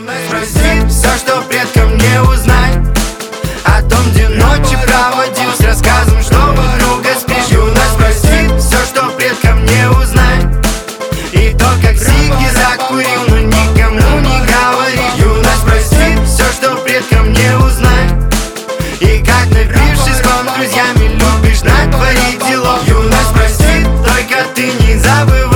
Юность простит все, что предкам не узнать, о том, где ночи проводил с рассказом, что у друга спишь. Юность простит все, что предкам не узнать, и то, как сиги закурил, но никому не говорит. Юность простит все, что предкам не узнать, и как напившись с друзьями любишь натворить делов. Юность простит, только ты не забывай.